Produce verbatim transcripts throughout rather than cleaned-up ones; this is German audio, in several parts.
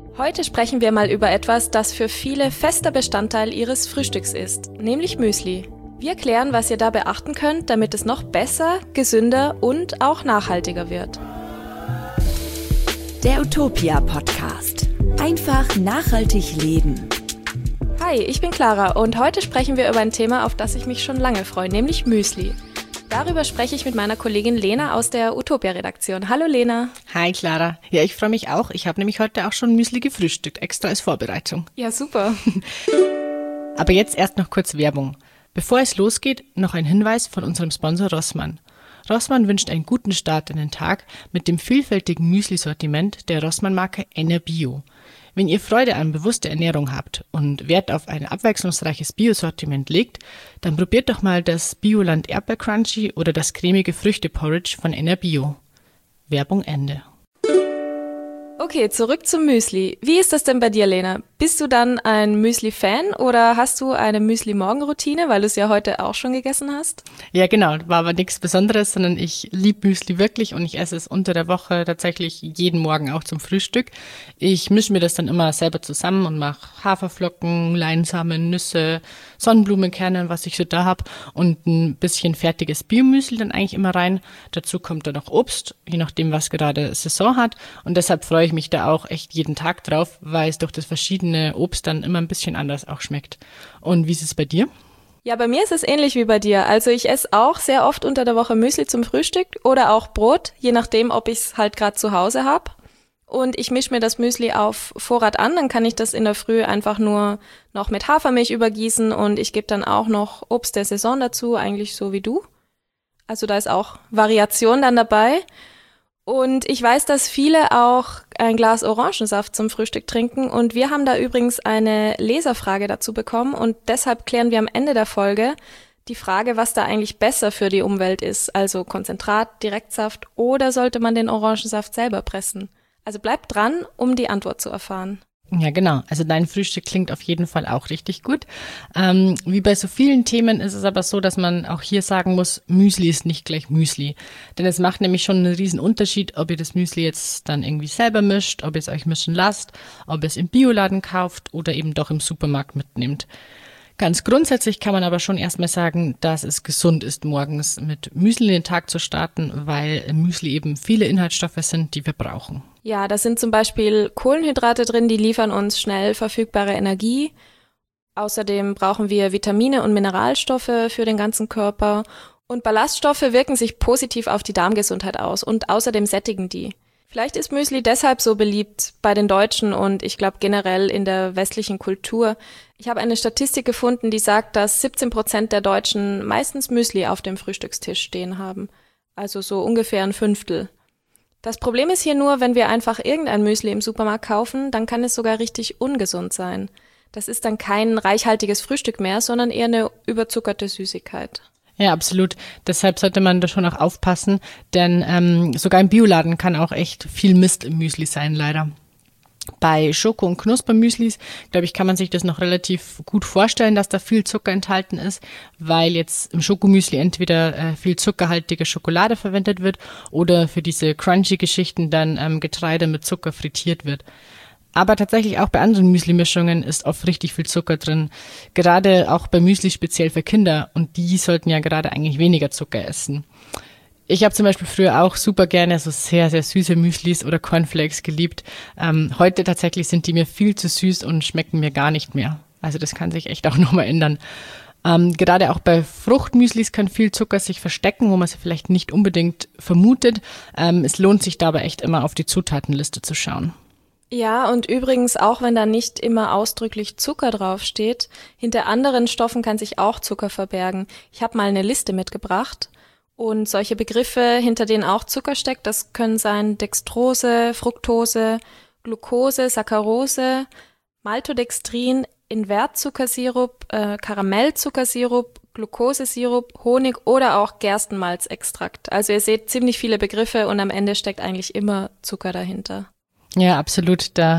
Heute sprechen wir mal über etwas, das für viele fester Bestandteil ihres Frühstücks ist, nämlich Müsli. Wir klären, was ihr da beachten könnt, damit es noch besser, gesünder und auch nachhaltiger wird. Der Utopia Podcast. Einfach nachhaltig leben. Hi, ich bin Clara und heute sprechen wir über ein Thema, auf das ich mich schon lange freue, nämlich Müsli. Darüber spreche ich mit meiner Kollegin Lena aus der Utopia-Redaktion. Hallo Lena. Hi Clara. Ja, ich freue mich auch. Ich habe nämlich heute auch schon Müsli gefrühstückt, extra als Vorbereitung. Ja, super. Aber jetzt erst noch kurz Werbung. Bevor es losgeht, noch ein Hinweis von unserem Sponsor Rossmann. Rossmann wünscht einen guten Start in den Tag mit dem vielfältigen Müsli-Sortiment der Rossmann-Marke Enerbio. Wenn ihr Freude an bewusster Ernährung habt und Wert auf ein abwechslungsreiches Bio-Sortiment legt, dann probiert doch mal das Bioland Erdbeer-Crunchy oder das cremige Früchte-Porridge von Enerbio. Werbung Ende. Okay, zurück zum Müsli. Wie ist das denn bei dir, Lena? Bist du dann ein Müsli-Fan oder hast du eine Müsli-Morgen-Routine, weil du es ja heute auch schon gegessen hast? Ja, genau. War aber nichts Besonderes, sondern ich liebe Müsli wirklich und ich esse es unter der Woche tatsächlich jeden Morgen auch zum Frühstück. Ich mische mir das dann immer selber zusammen und mache Haferflocken, Leinsamen, Nüsse, Sonnenblumenkerne, was ich so da habe und ein bisschen fertiges Biomüsli dann eigentlich immer rein. Dazu kommt dann noch Obst, je nachdem, was gerade Saison hat, und deshalb freue ich mich da auch echt jeden Tag drauf, weil es durch das verschiedene Obst dann immer ein bisschen anders auch schmeckt. Und wie ist es bei dir? Ja, bei mir ist es ähnlich wie bei dir. Also ich esse auch sehr oft unter der Woche Müsli zum Frühstück oder auch Brot, je nachdem, ob ich es halt gerade zu Hause habe. Und ich mische mir das Müsli auf Vorrat an, dann kann ich das in der Früh einfach nur noch mit Hafermilch übergießen und ich gebe dann auch noch Obst der Saison dazu, eigentlich so wie du. Also da ist auch Variation dann dabei. Und ich weiß, dass viele auch ein Glas Orangensaft zum Frühstück trinken und wir haben da übrigens eine Leserfrage dazu bekommen und deshalb klären wir am Ende der Folge die Frage, was da eigentlich besser für die Umwelt ist, also Konzentrat, Direktsaft oder sollte man den Orangensaft selber pressen? Also bleibt dran, um die Antwort zu erfahren. Ja, genau. Also dein Frühstück klingt auf jeden Fall auch richtig gut. Ähm, wie bei so vielen Themen ist es aber so, dass man auch hier sagen muss, Müsli ist nicht gleich Müsli. Denn es macht nämlich schon einen riesen Unterschied, ob ihr das Müsli jetzt dann irgendwie selber mischt, ob ihr es euch mischen lasst, ob ihr es im Bioladen kauft oder eben doch im Supermarkt mitnehmt. Ganz grundsätzlich kann man aber schon erstmal sagen, dass es gesund ist, morgens mit Müsli in den Tag zu starten, weil im Müsli eben viele Inhaltsstoffe sind, die wir brauchen. Ja, da sind zum Beispiel Kohlenhydrate drin, die liefern uns schnell verfügbare Energie. Außerdem brauchen wir Vitamine und Mineralstoffe für den ganzen Körper. Und Ballaststoffe wirken sich positiv auf die Darmgesundheit aus und außerdem sättigen die. Vielleicht ist Müsli deshalb so beliebt bei den Deutschen und ich glaube generell in der westlichen Kultur. Ich habe eine Statistik gefunden, die sagt, dass siebzehn Prozent der Deutschen meistens Müsli auf dem Frühstückstisch stehen haben. Also so ungefähr ein Fünftel. Das Problem ist hier nur, wenn wir einfach irgendein Müsli im Supermarkt kaufen, dann kann es sogar richtig ungesund sein. Das ist dann kein reichhaltiges Frühstück mehr, sondern eher eine überzuckerte Süßigkeit. Ja, absolut. Deshalb sollte man da schon auch aufpassen, denn ähm, sogar im Bioladen kann auch echt viel Mist im Müsli sein, leider. Bei Schoko- und Knuspermüslis, glaube ich, kann man sich das noch relativ gut vorstellen, dass da viel Zucker enthalten ist, weil jetzt im Schokomüsli entweder äh, viel zuckerhaltige Schokolade verwendet wird oder für diese Crunchy-Geschichten dann ähm, Getreide mit Zucker frittiert wird. Aber tatsächlich auch bei anderen Müsli-Mischungen ist oft richtig viel Zucker drin. Gerade auch bei Müsli speziell für Kinder und die sollten ja gerade eigentlich weniger Zucker essen. Ich habe zum Beispiel früher auch super gerne so sehr, sehr süße Müslis oder Cornflakes geliebt. Ähm, heute tatsächlich sind die mir viel zu süß und schmecken mir gar nicht mehr. Also das kann sich echt auch nochmal ändern. Ähm, gerade auch bei Fruchtmüslis kann viel Zucker sich verstecken, wo man es vielleicht nicht unbedingt vermutet. Ähm, es lohnt sich dabei echt immer auf die Zutatenliste zu schauen. Ja, und übrigens, auch wenn da nicht immer ausdrücklich Zucker draufsteht, hinter anderen Stoffen kann sich auch Zucker verbergen. Ich habe mal eine Liste mitgebracht und solche Begriffe, hinter denen auch Zucker steckt, das können sein Dextrose, Fructose, Glucose, Saccharose, Maltodextrin, Invertzuckersirup, äh, Karamellzuckersirup, Glukosesirup, Honig oder auch Gerstenmalzextrakt. Also ihr seht ziemlich viele Begriffe und am Ende steckt eigentlich immer Zucker dahinter. Ja, absolut. Da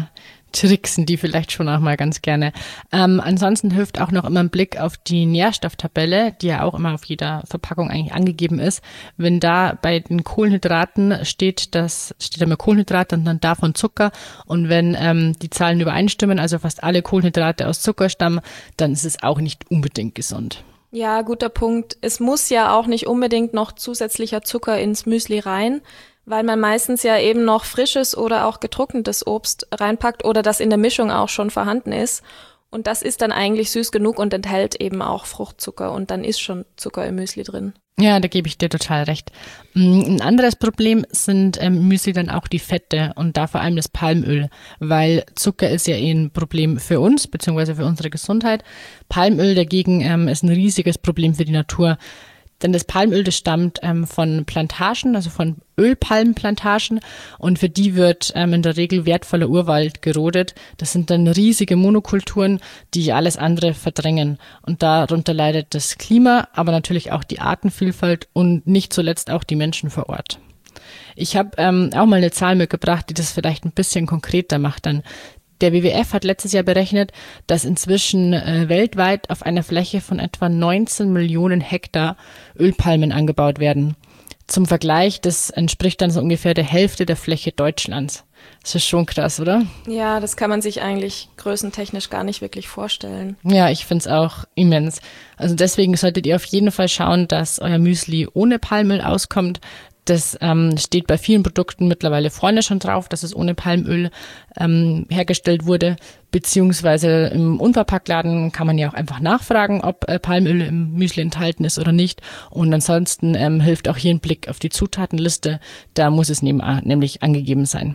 tricksen die vielleicht schon auch mal ganz gerne. Ähm, ansonsten hilft auch noch immer ein Blick auf die Nährstofftabelle, die ja auch immer auf jeder Verpackung eigentlich angegeben ist. Wenn da bei den Kohlenhydraten steht, das steht immer Kohlenhydrate und dann davon Zucker. Und wenn ähm, die Zahlen übereinstimmen, also fast alle Kohlenhydrate aus Zucker stammen, dann ist es auch nicht unbedingt gesund. Ja, guter Punkt. Es muss ja auch nicht unbedingt noch zusätzlicher Zucker ins Müsli rein, weil man meistens ja eben noch frisches oder auch getrocknetes Obst reinpackt oder das in der Mischung auch schon vorhanden ist. Und das ist dann eigentlich süß genug und enthält eben auch Fruchtzucker und dann ist schon Zucker im Müsli drin. Ja, da gebe ich dir total recht. Ein anderes Problem sind im Müsli dann auch die Fette und da vor allem das Palmöl, weil Zucker ist ja eh ein Problem für uns, beziehungsweise für unsere Gesundheit. Palmöl dagegen ähm, ist ein riesiges Problem für die Natur. Denn das Palmöl, das stammt ähm, von Plantagen, also von Ölpalmenplantagen und für die wird ähm, in der Regel wertvoller Urwald gerodet. Das sind dann riesige Monokulturen, die alles andere verdrängen und darunter leidet das Klima, aber natürlich auch die Artenvielfalt und nicht zuletzt auch die Menschen vor Ort. Ich habe ähm, auch mal eine Zahl mitgebracht, die das vielleicht ein bisschen konkreter macht dann. Der W W F hat letztes Jahr berechnet, dass inzwischen äh, weltweit auf einer Fläche von etwa neunzehn Millionen Hektar Ölpalmen angebaut werden. Zum Vergleich, das entspricht dann so ungefähr der Hälfte der Fläche Deutschlands. Das ist schon krass, oder? Ja, das kann man sich eigentlich größentechnisch gar nicht wirklich vorstellen. Ja, ich find's auch immens. Also deswegen solltet ihr auf jeden Fall schauen, dass euer Müsli ohne Palmöl auskommt. Das ähm, steht bei vielen Produkten mittlerweile vorne schon drauf, dass es ohne Palmöl ähm, hergestellt wurde, beziehungsweise im Unverpacktladen kann man ja auch einfach nachfragen, ob äh, Palmöl im Müsli enthalten ist oder nicht. Und ansonsten ähm, hilft auch hier ein Blick auf die Zutatenliste, da muss es neben, nämlich angegeben sein.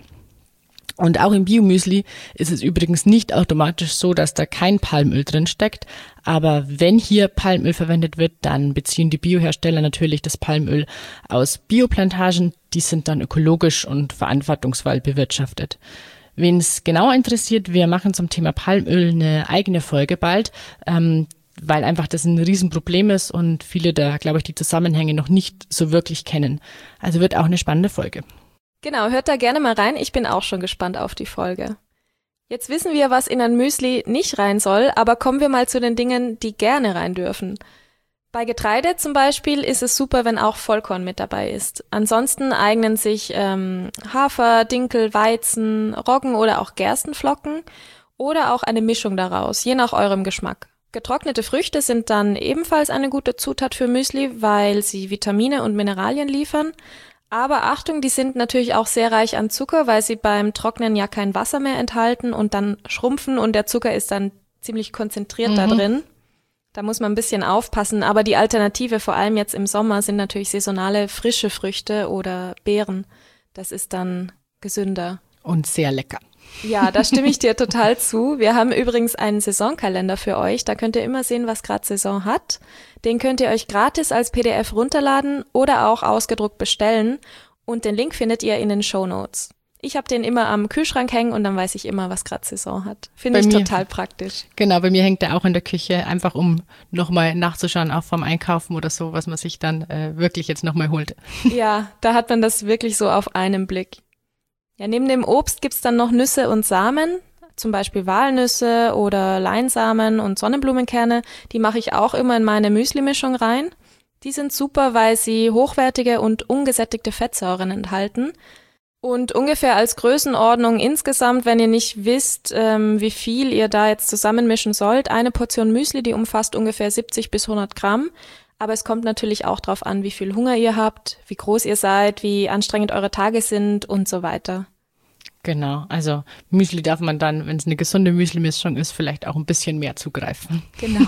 Und auch im Biomüsli ist es übrigens nicht automatisch so, dass da kein Palmöl drin steckt. Aber wenn hier Palmöl verwendet wird, dann beziehen die Biohersteller natürlich das Palmöl aus Bioplantagen. Die sind dann ökologisch und verantwortungsvoll bewirtschaftet. Wen es genauer interessiert, wir machen zum Thema Palmöl eine eigene Folge bald, ähm, weil einfach das ein Riesenproblem ist und viele da, glaube ich, die Zusammenhänge noch nicht so wirklich kennen. Also wird auch eine spannende Folge. Genau, hört da gerne mal rein. Ich bin auch schon gespannt auf die Folge. Jetzt wissen wir, was in ein Müsli nicht rein soll, aber kommen wir mal zu den Dingen, die gerne rein dürfen. Bei Getreide zum Beispiel ist es super, wenn auch Vollkorn mit dabei ist. Ansonsten eignen sich ähm, Hafer, Dinkel, Weizen, Roggen oder auch Gerstenflocken oder auch eine Mischung daraus, je nach eurem Geschmack. Getrocknete Früchte sind dann ebenfalls eine gute Zutat für Müsli, weil sie Vitamine und Mineralien liefern. Aber Achtung, die sind natürlich auch sehr reich an Zucker, weil sie beim Trocknen ja kein Wasser mehr enthalten und dann schrumpfen und der Zucker ist dann ziemlich konzentriert mhm. da drin. Da muss man ein bisschen aufpassen, aber die Alternative, vor allem jetzt im Sommer, sind natürlich saisonale frische Früchte oder Beeren. Das ist dann gesünder. Und sehr lecker. Ja, da stimme ich dir total zu. Wir haben übrigens einen Saisonkalender für euch. Da könnt ihr immer sehen, was gerade Saison hat. Den könnt ihr euch gratis als P D F runterladen oder auch ausgedruckt bestellen. Und den Link findet ihr in den Shownotes. Ich habe den immer am Kühlschrank hängen und dann weiß ich immer, was gerade Saison hat. Finde ich total praktisch. Genau, bei mir hängt der auch in der Küche, einfach um nochmal nachzuschauen, auch vom Einkaufen oder so, was man sich dann äh, wirklich jetzt nochmal holt. Ja, da hat man das wirklich so auf einen Blick. Ja, neben dem Obst gibt's dann noch Nüsse und Samen, zum Beispiel Walnüsse oder Leinsamen und Sonnenblumenkerne. Die mache ich auch immer in meine Müsli-Mischung rein. Die sind super, weil sie hochwertige und ungesättigte Fettsäuren enthalten. Und ungefähr als Größenordnung insgesamt, wenn ihr nicht wisst, ähm, wie viel ihr da jetzt zusammenmischen sollt, eine Portion Müsli, die umfasst ungefähr siebzig bis hundert Gramm. Aber es kommt natürlich auch drauf an, wie viel Hunger ihr habt, wie groß ihr seid, wie anstrengend eure Tage sind und so weiter. Genau, also Müsli darf man dann, wenn es eine gesunde Müsli-Mischung ist, vielleicht auch ein bisschen mehr zugreifen. Genau.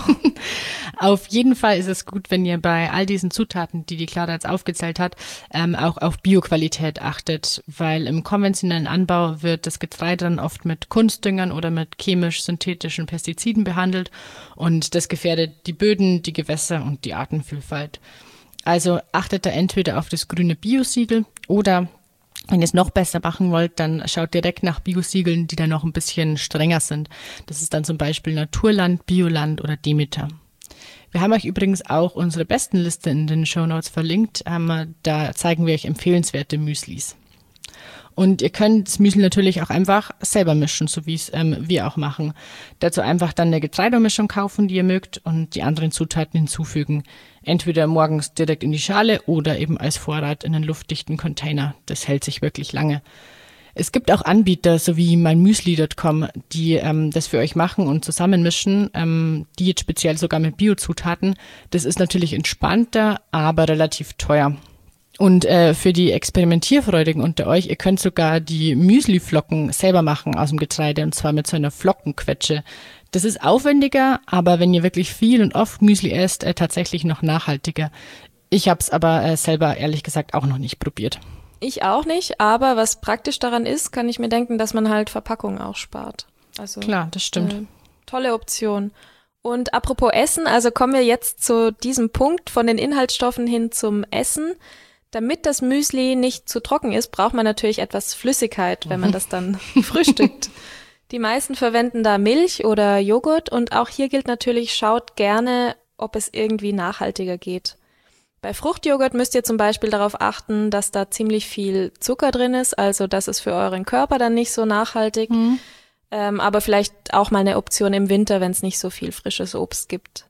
Auf jeden Fall ist es gut, wenn ihr bei all diesen Zutaten, die die Clara jetzt aufgezählt hat, ähm, auch auf Bioqualität achtet, weil im konventionellen Anbau wird das Getreide dann oft mit Kunstdüngern oder mit chemisch-synthetischen Pestiziden behandelt und das gefährdet die Böden, die Gewässer und die Artenvielfalt. Also achtet da entweder auf das grüne Biosiegel oder wenn ihr es noch besser machen wollt, dann schaut direkt nach Biosiegeln, die dann noch ein bisschen strenger sind. Das ist dann zum Beispiel Naturland, Bioland oder Demeter. Wir haben euch übrigens auch unsere Bestenliste in den Shownotes verlinkt. Ähm, da zeigen wir euch empfehlenswerte Müslis. Und ihr könnt das Müsli natürlich auch einfach selber mischen, so wie es ähm, wir auch machen. Dazu einfach dann eine Getreidemischung kaufen, die ihr mögt, und die anderen Zutaten hinzufügen. Entweder morgens direkt in die Schale oder eben als Vorrat in einen luftdichten Container. Das hält sich wirklich lange. Es gibt auch Anbieter, so wie meinmüsli Punkt com, die ähm, das für euch machen und zusammenmischen, ähm, die jetzt speziell sogar mit Biozutaten. Das ist natürlich entspannter, aber relativ teuer. Und äh, für die Experimentierfreudigen unter euch, ihr könnt sogar die Müsliflocken selber machen aus dem Getreide, und zwar mit so einer Flockenquetsche. Das ist aufwendiger, aber wenn ihr wirklich viel und oft Müsli esst, äh, tatsächlich noch nachhaltiger. Ich habe es aber äh, selber ehrlich gesagt auch noch nicht probiert. Ich auch nicht, aber was praktisch daran ist, kann ich mir denken, dass man halt Verpackungen auch spart. Also klar, das stimmt. Äh, tolle Option. Und apropos Essen, also kommen wir jetzt zu diesem Punkt von den Inhaltsstoffen hin zum Essen. Damit das Müsli nicht zu trocken ist, braucht man natürlich etwas Flüssigkeit, wenn man das dann frühstückt. Die meisten verwenden da Milch oder Joghurt, und auch hier gilt natürlich, schaut gerne, ob es irgendwie nachhaltiger geht. Bei Fruchtjoghurt müsst ihr zum Beispiel darauf achten, dass da ziemlich viel Zucker drin ist, also das ist für euren Körper dann nicht so nachhaltig, mhm. ähm, aber vielleicht auch mal eine Option im Winter, wenn es nicht so viel frisches Obst gibt.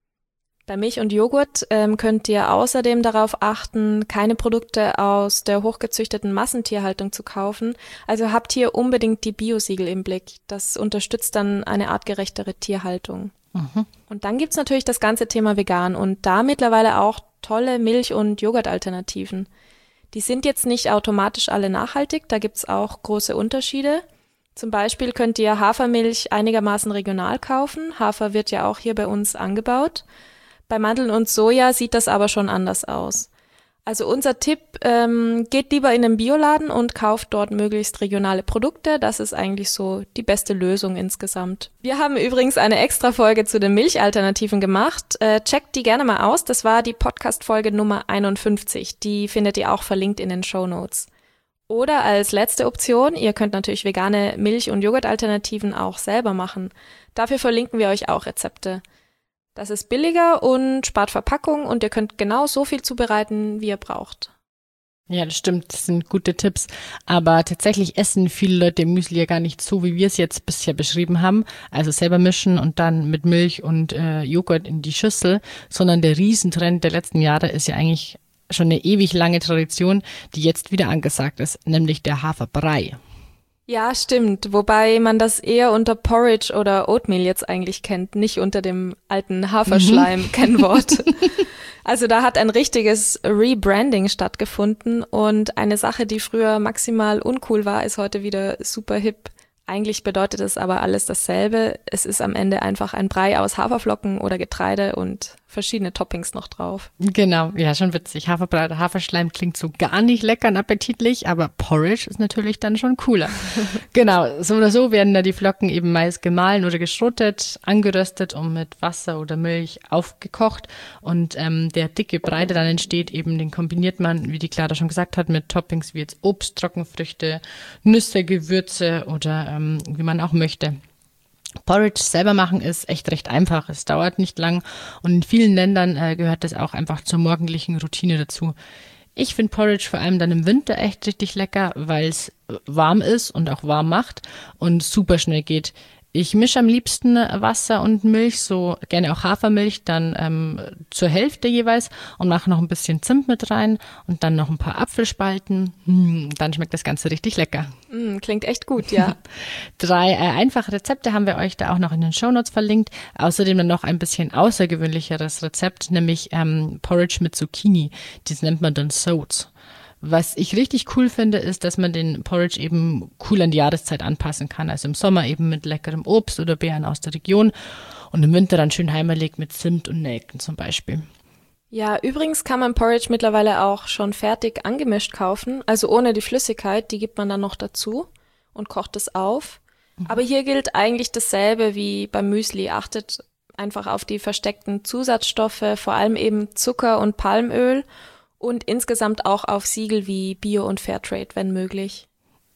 Bei Milch und Joghurt ähm, könnt ihr außerdem darauf achten, keine Produkte aus der hochgezüchteten Massentierhaltung zu kaufen. Also habt hier unbedingt die Biosiegel im Blick. Das unterstützt dann eine artgerechtere Tierhaltung. Mhm. Und dann gibt's natürlich das ganze Thema vegan und da mittlerweile auch tolle Milch- und Joghurtalternativen. Die sind jetzt nicht automatisch alle nachhaltig, da gibt's auch große Unterschiede. Zum Beispiel könnt ihr Hafermilch einigermaßen regional kaufen. Hafer wird ja auch hier bei uns angebaut. Bei Mandeln und Soja sieht das aber schon anders aus. Also unser Tipp, ähm, geht lieber in den Bioladen und kauft dort möglichst regionale Produkte. Das ist eigentlich so die beste Lösung insgesamt. Wir haben übrigens eine Extra-Folge zu den Milchalternativen gemacht. Äh, checkt die gerne mal aus. Das war die Podcast-Folge Nummer einundfünfzig. Die findet ihr auch verlinkt in den Shownotes. Oder als letzte Option, ihr könnt natürlich vegane Milch- und Joghurtalternativen auch selber machen. Dafür verlinken wir euch auch Rezepte. Das ist billiger und spart Verpackung und ihr könnt genau so viel zubereiten, wie ihr braucht. Ja, das stimmt, das sind gute Tipps. Aber tatsächlich essen viele Leute Müsli ja gar nicht so, wie wir es jetzt bisher beschrieben haben. Also selber mischen und dann mit Milch und äh, Joghurt in die Schüssel. Sondern der Riesentrend der letzten Jahre ist ja eigentlich schon eine ewig lange Tradition, die jetzt wieder angesagt ist, nämlich der Haferbrei. Ja, stimmt. Wobei man das eher unter Porridge oder Oatmeal jetzt eigentlich kennt, nicht unter dem alten Haferschleim-Kennwort. Also da hat ein richtiges Rebranding stattgefunden und eine Sache, die früher maximal uncool war, ist heute wieder super hip. Eigentlich bedeutet es aber alles dasselbe. Es ist am Ende einfach ein Brei aus Haferflocken oder Getreide und verschiedene Toppings noch drauf. Genau, ja, schon witzig. Haferbrei oder Haferschleim klingt so gar nicht lecker und appetitlich, aber Porridge ist natürlich dann schon cooler. Genau, so oder so werden da die Flocken eben meist gemahlen oder geschrottet, angeröstet und mit Wasser oder Milch aufgekocht. Und ähm, der dicke Brei, der dann entsteht, eben den kombiniert man, wie die Clara schon gesagt hat, mit Toppings wie jetzt Obst, Trockenfrüchte, Nüsse, Gewürze oder ähm, wie man auch möchte. Porridge selber machen ist echt recht einfach. Es dauert nicht lang und in vielen Ländern äh, gehört das auch einfach zur morgendlichen Routine dazu. Ich finde Porridge vor allem dann im Winter echt richtig lecker, weil es warm ist und auch warm macht und super schnell geht. Ich mische am liebsten Wasser und Milch, so gerne auch Hafermilch, dann ähm, zur Hälfte jeweils und mache noch ein bisschen Zimt mit rein und dann noch ein paar Apfelspalten. Hm, dann schmeckt das Ganze richtig lecker. Mm, klingt echt gut, ja. Drei äh, einfache Rezepte haben wir euch da auch noch in den Shownotes verlinkt. Außerdem dann noch ein bisschen außergewöhnlicheres Rezept, nämlich ähm, Porridge mit Zucchini. Das nennt man dann Sotes. Was ich richtig cool finde, ist, dass man den Porridge eben cool an die Jahreszeit anpassen kann. Also im Sommer eben mit leckerem Obst oder Beeren aus der Region und im Winter dann schön heimelig mit Zimt und Nelken zum Beispiel. Ja, übrigens kann man Porridge mittlerweile auch schon fertig angemischt kaufen, also ohne die Flüssigkeit, die gibt man dann noch dazu und kocht es auf. Mhm. Aber hier gilt eigentlich dasselbe wie beim Müsli. Achtet einfach auf die versteckten Zusatzstoffe, vor allem eben Zucker und Palmöl. Und insgesamt auch auf Siegel wie Bio und Fairtrade, wenn möglich.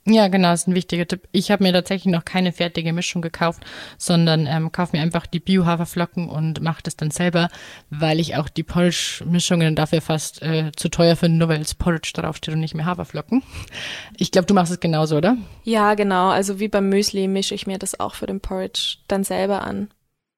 Ja, genau, das ist ein wichtiger Tipp. Ich habe mir tatsächlich noch keine fertige Mischung gekauft, sondern ähm, kaufe mir einfach die Bio-Haferflocken und mache das dann selber, weil ich auch die Porridge-Mischungen dafür fast äh, zu teuer finde, nur weil es Porridge draufsteht und nicht mehr Haferflocken. Ich glaube, du machst es genauso, oder? Ja, genau. Also wie beim Müsli mische ich mir das auch für den Porridge dann selber an.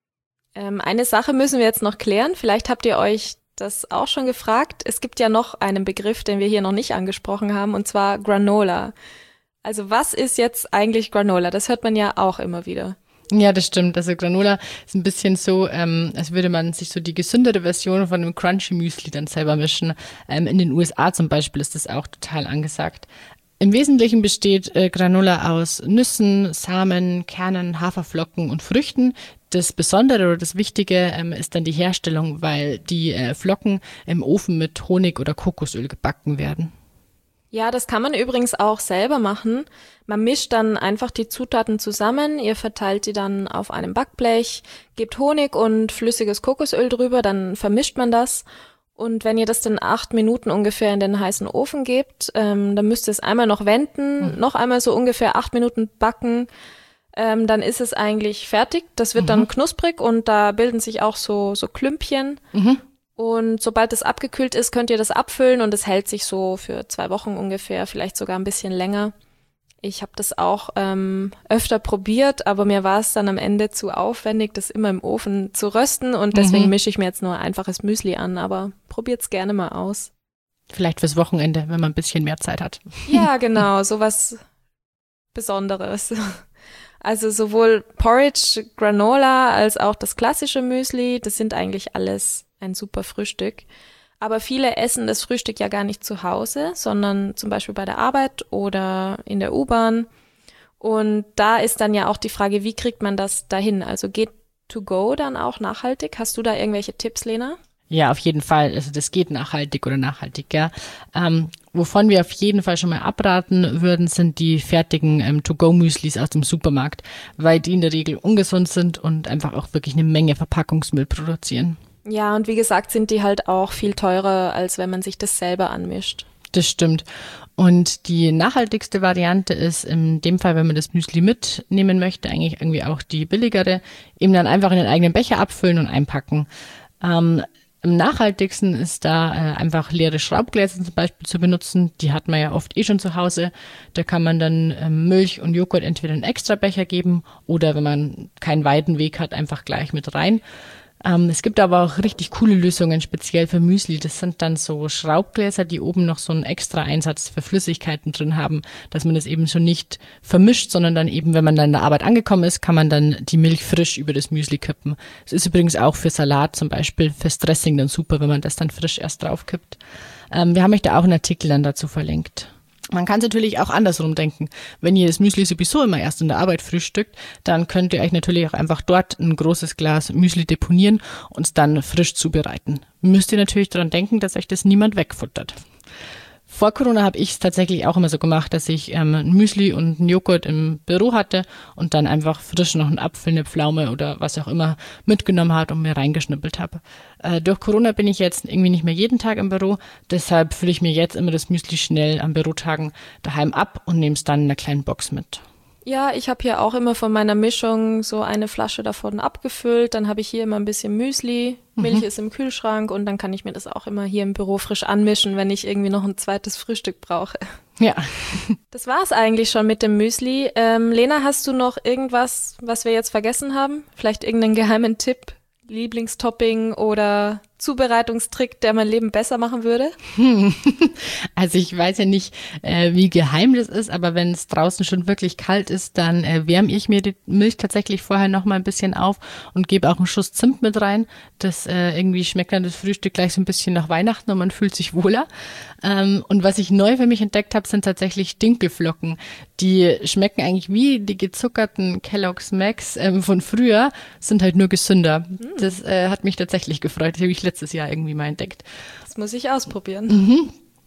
Ähm, eine Sache müssen wir jetzt noch klären. Vielleicht habt ihr euch das auch schon gefragt. Es gibt ja noch einen Begriff, den wir hier noch nicht angesprochen haben, und zwar Granola. Also was ist jetzt eigentlich Granola? Das hört man ja auch immer wieder. Ja, das stimmt. Also Granola ist ein bisschen so, ähm, als würde man sich so die gesündere Version von einem Crunchy Müsli dann selber mischen. Ähm, in den U S A zum Beispiel ist das auch total angesagt. Im Wesentlichen besteht äh, Granola aus Nüssen, Samen, Kernen, Haferflocken und Früchten. Das Besondere oder das Wichtige ähm, ist dann die Herstellung, weil die äh, Flocken im Ofen mit Honig oder Kokosöl gebacken werden. Ja, das kann man übrigens auch selber machen. Man mischt dann einfach die Zutaten zusammen, ihr verteilt die dann auf einem Backblech, gebt Honig und flüssiges Kokosöl drüber, dann vermischt man das. Und wenn ihr das dann acht Minuten ungefähr in den heißen Ofen gebt, ähm, dann müsst ihr es einmal noch wenden, mhm. noch einmal so ungefähr acht Minuten backen, ähm, dann ist es eigentlich fertig. Das wird mhm. dann knusprig und da bilden sich auch so, so Klümpchen. Mhm. Und sobald es abgekühlt ist, könnt ihr das abfüllen und es hält sich so für zwei Wochen ungefähr, vielleicht sogar ein bisschen länger. Ich habe das auch ähm, öfter probiert, aber mir war es dann am Ende zu aufwendig, das immer im Ofen zu rösten und deswegen mhm. mische ich mir jetzt nur einfaches Müsli an, aber probiert's gerne mal aus. Vielleicht fürs Wochenende, wenn man ein bisschen mehr Zeit hat. Ja, genau, sowas Besonderes. Also sowohl Porridge, Granola als auch das klassische Müsli, das sind eigentlich alles ein super Frühstück. Aber viele essen das Frühstück ja gar nicht zu Hause, sondern zum Beispiel bei der Arbeit oder in der U-Bahn. Und da ist dann ja auch die Frage, wie kriegt man das dahin? Also geht to go dann auch nachhaltig? Hast du da irgendwelche Tipps, Lena? Ja, auf jeden Fall. Also das geht nachhaltig oder nachhaltiger. Ähm, wovon wir auf jeden Fall schon mal abraten würden, sind die fertigen ähm, To-Go-Müslis aus dem Supermarkt, weil die in der Regel ungesund sind und einfach auch wirklich eine Menge Verpackungsmüll produzieren. Ja, und wie gesagt, sind die halt auch viel teurer, als wenn man sich das selber anmischt. Das stimmt. Und die nachhaltigste Variante ist in dem Fall, wenn man das Müsli mitnehmen möchte, eigentlich irgendwie auch die billigere, eben dann einfach in den eigenen Becher abfüllen und einpacken. Ähm, Am nachhaltigsten ist da äh, einfach leere Schraubgläser zum Beispiel zu benutzen. Die hat man ja oft eh schon zu Hause. Da kann man dann ähm, Milch und Joghurt entweder in einen extra Becher geben oder wenn man keinen weiten Weg hat, einfach gleich mit rein. Ähm, es gibt aber auch richtig coole Lösungen, speziell für Müsli. Das sind dann so Schraubgläser, die oben noch so einen extra Einsatz für Flüssigkeiten drin haben, dass man das eben schon nicht vermischt, sondern dann eben, wenn man dann in der Arbeit angekommen ist, kann man dann die Milch frisch über das Müsli kippen. Es ist übrigens auch für Salat zum Beispiel, fürs Dressing dann super, wenn man das dann frisch erst drauf kippt. Ähm, wir haben euch da auch einen Artikel dann dazu verlinkt. Man kann es natürlich auch andersrum denken. Wenn ihr das Müsli sowieso immer erst in der Arbeit frühstückt, dann könnt ihr euch natürlich auch einfach dort ein großes Glas Müsli deponieren und es dann frisch zubereiten. Müsst ihr natürlich daran denken, dass euch das niemand wegfuttert. Vor Corona habe ich es tatsächlich auch immer so gemacht, dass ich ähm, ein Müsli und einen Joghurt im Büro hatte und dann einfach frisch noch einen Apfel, eine Pflaume oder was auch immer mitgenommen hat und mir reingeschnippelt habe. Äh, durch Corona bin ich jetzt irgendwie nicht mehr jeden Tag im Büro, deshalb fülle ich mir jetzt immer das Müsli schnell an Bürotagen daheim ab und nehme es dann in einer kleinen Box mit. Ja, ich habe hier auch immer von meiner Mischung so eine Flasche davon abgefüllt. Dann habe ich hier immer ein bisschen Müsli, Milch mhm. ist im Kühlschrank und dann kann ich mir das auch immer hier im Büro frisch anmischen, wenn ich irgendwie noch ein zweites Frühstück brauche. Ja. Das war's eigentlich schon mit dem Müsli. Ähm, Lena, hast du noch irgendwas, was wir jetzt vergessen haben? Vielleicht irgendeinen geheimen Tipp, Lieblingstopping oder Zubereitungstrick, der mein Leben besser machen würde? Hm. Also ich weiß ja nicht, äh, wie geheim das ist, aber wenn es draußen schon wirklich kalt ist, dann äh, wärme ich mir die Milch tatsächlich vorher noch mal ein bisschen auf und gebe auch einen Schuss Zimt mit rein. Das äh, irgendwie schmeckt dann das Frühstück gleich so ein bisschen nach Weihnachten und man fühlt sich wohler. Ähm, und was ich neu für mich entdeckt habe, sind tatsächlich Dinkelflocken. Die schmecken eigentlich wie die gezuckerten Kellogg's Max ähm, von früher, sind halt nur gesünder. Mhm. Das äh, hat mich tatsächlich gefreut. Das habe ich letztes Jahr irgendwie mal entdeckt. Das muss ich ausprobieren. Mhm.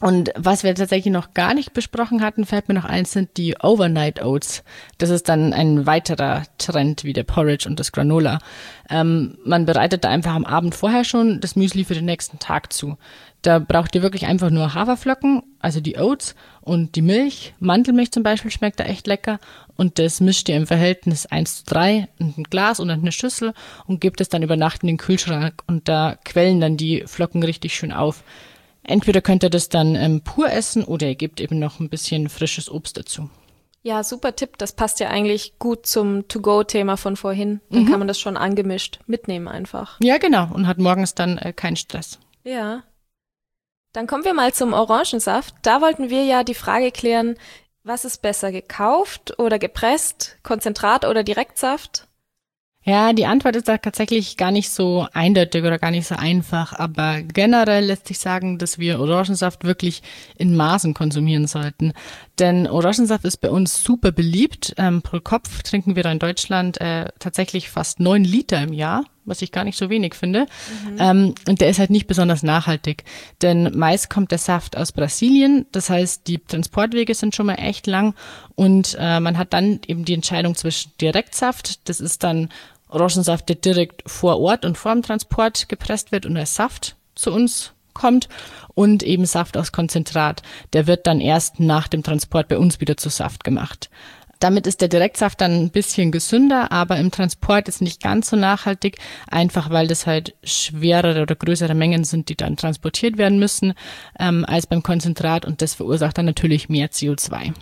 Und was wir tatsächlich noch gar nicht besprochen hatten, fällt mir noch ein, sind die Overnight Oats. Das ist dann ein weiterer Trend wie der Porridge und das Granola. Ähm, man bereitet da einfach am Abend vorher schon das Müsli für den nächsten Tag zu. Da braucht ihr wirklich einfach nur Haferflocken, also die Oats und die Milch. Mandelmilch zum Beispiel schmeckt da echt lecker. Und das mischt ihr im Verhältnis eins zu drei in ein Glas oder eine Schüssel und gebt es dann über Nacht in den Kühlschrank. Und da quellen dann die Flocken richtig schön auf. Entweder könnt ihr das dann ähm, pur essen oder ihr gebt eben noch ein bisschen frisches Obst dazu. Ja, super Tipp. Das passt ja eigentlich gut zum To-Go-Thema von vorhin. Dann mhm. kann man das schon angemischt mitnehmen einfach. Ja, genau. Und hat morgens dann äh, keinen Stress. Ja. Dann kommen wir mal zum Orangensaft. Da wollten wir ja die Frage klären, was ist besser, gekauft oder gepresst, Konzentrat oder Direktsaft? Ja, die Antwort ist da tatsächlich gar nicht so eindeutig oder gar nicht so einfach, aber generell lässt sich sagen, dass wir Orangensaft wirklich in Maßen konsumieren sollten. Denn Orangensaft ist bei uns super beliebt. Ähm, pro Kopf trinken wir da in Deutschland äh, tatsächlich fast neun Liter im Jahr, was ich gar nicht so wenig finde. Mhm. Ähm, und der ist halt nicht besonders nachhaltig, denn meist kommt der Saft aus Brasilien. Das heißt, die Transportwege sind schon mal echt lang und äh, man hat dann eben die Entscheidung zwischen Direktsaft, das ist dann Orangensaft, der direkt vor Ort und vor dem Transport gepresst wird und als Saft zu uns kommt, und eben Saft aus Konzentrat. Der wird dann erst nach dem Transport bei uns wieder zu Saft gemacht. Damit ist der Direktsaft dann ein bisschen gesünder, aber im Transport ist nicht ganz so nachhaltig, einfach weil das halt schwerere oder größere Mengen sind, die dann transportiert werden müssen, ähm, als beim Konzentrat, und das verursacht dann natürlich mehr C O zwei.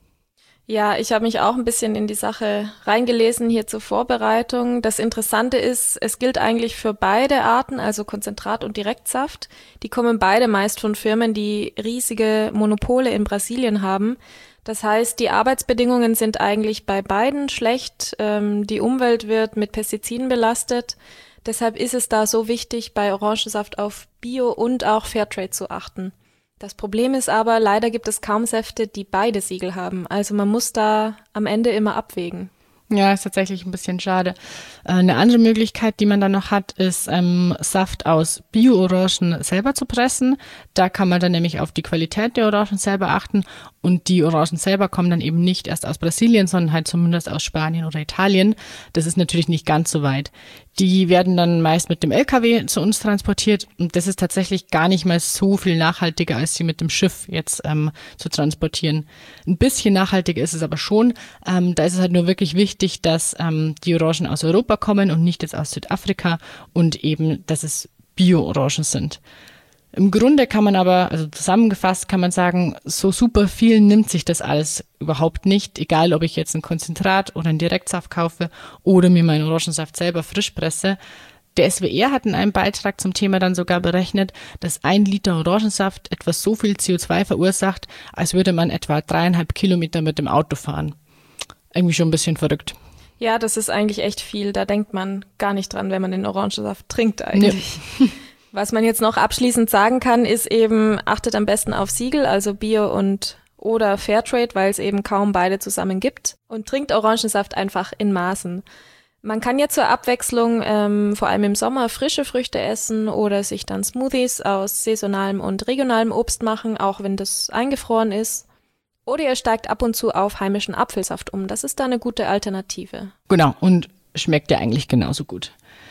Ja, ich habe mich auch ein bisschen in die Sache reingelesen hier zur Vorbereitung. Das Interessante ist, es gilt eigentlich für beide Arten, also Konzentrat und Direktsaft. Die kommen beide meist von Firmen, die riesige Monopole in Brasilien haben. Das heißt, die Arbeitsbedingungen sind eigentlich bei beiden schlecht. Ähm, die Umwelt wird mit Pestiziden belastet. Deshalb ist es da so wichtig, bei Orangensaft auf Bio und auch Fairtrade zu achten. Das Problem ist aber, leider gibt es kaum Säfte, die beide Siegel haben. Also man muss da am Ende immer abwägen. Ja, ist tatsächlich ein bisschen schade. Eine andere Möglichkeit, die man dann noch hat, ist ähm, Saft aus Bio-Orangen selber zu pressen. Da kann man dann nämlich auf die Qualität der Orangen selber achten, und die Orangen selber kommen dann eben nicht erst aus Brasilien, sondern halt zumindest aus Spanien oder Italien. Das ist natürlich nicht ganz so weit. Die werden dann meist mit dem L K W zu uns transportiert, und das ist tatsächlich gar nicht mal so viel nachhaltiger, als sie mit dem Schiff jetzt ähm, zu transportieren. Ein bisschen nachhaltiger ist es aber schon. Ähm, da ist es halt nur wirklich wichtig, dass ähm, die Orangen aus Europa kommen und nicht jetzt aus Südafrika, und eben, dass es Bio-Orangen sind. Im Grunde kann man aber, also zusammengefasst kann man sagen, so super viel nimmt sich das alles überhaupt nicht, egal ob ich jetzt ein Konzentrat oder einen Direktsaft kaufe oder mir meinen Orangensaft selber frisch presse. Der S W R hat in einem Beitrag zum Thema dann sogar berechnet, dass ein Liter Orangensaft etwa so viel C O zwei verursacht, als würde man etwa dreieinhalb Kilometer mit dem Auto fahren. Irgendwie schon ein bisschen verrückt. Ja, das ist eigentlich echt viel. Da denkt man gar nicht dran, wenn man den Orangensaft trinkt eigentlich. Nee. Was man jetzt noch abschließend sagen kann, ist eben, achtet am besten auf Siegel, also Bio und oder Fairtrade, weil es eben kaum beide zusammen gibt. Und trinkt Orangensaft einfach in Maßen. Man kann ja zur Abwechslung ähm, vor allem im Sommer frische Früchte essen oder sich dann Smoothies aus saisonalem und regionalem Obst machen, auch wenn das eingefroren ist. Oder ihr steigt ab und zu auf heimischen Apfelsaft um. Das ist da eine gute Alternative. Genau, und schmeckt ja eigentlich genauso gut.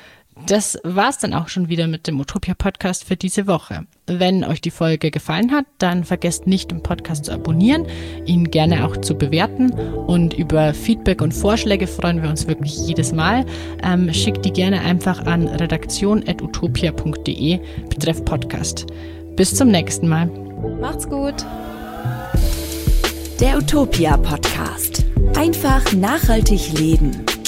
Das war's dann auch schon wieder mit dem Utopia-Podcast für diese Woche. Wenn euch die Folge gefallen hat, dann vergesst nicht, den Podcast zu abonnieren, ihn gerne auch zu bewerten, und über Feedback und Vorschläge freuen wir uns wirklich jedes Mal. Ähm, schickt die gerne einfach an redaktion at utopia punkt de betreff Podcast. Bis zum nächsten Mal. Macht's gut. Der Utopia-Podcast. Einfach nachhaltig leben.